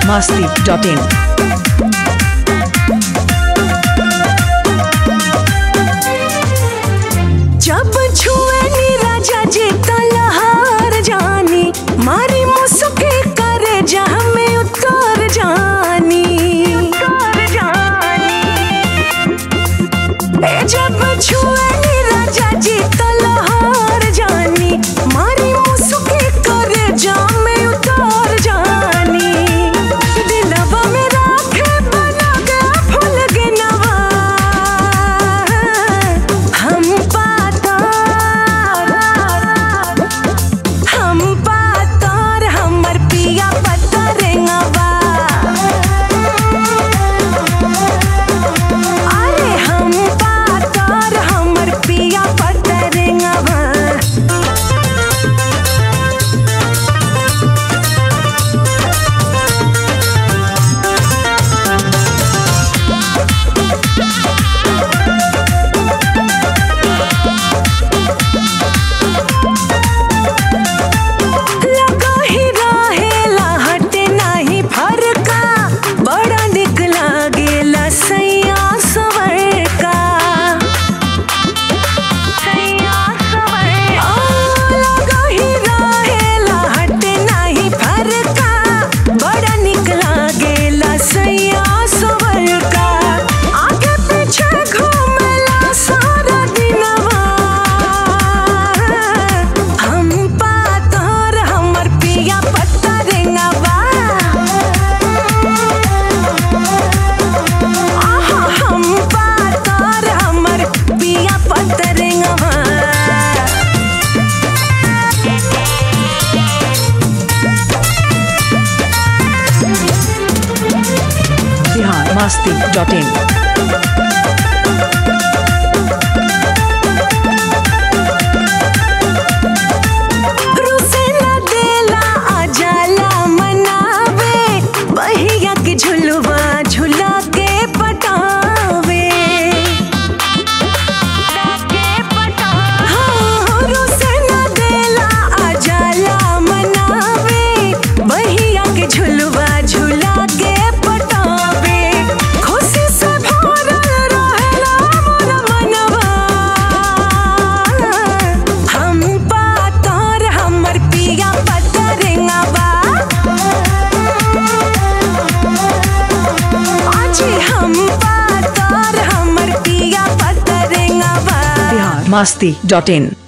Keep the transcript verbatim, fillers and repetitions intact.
masti dot in. जब छुए नी राजा जी तलहार जानी मारी मुस्के करे जहाँ में उतर जानी उतर जानी ए जब छुए नी राजा जी तलहार जानी मारी मुस्के करे जहाँ में उतर जानी दिलवा में राखे बना के फूल के नवा हम masti dot in. masti dot in.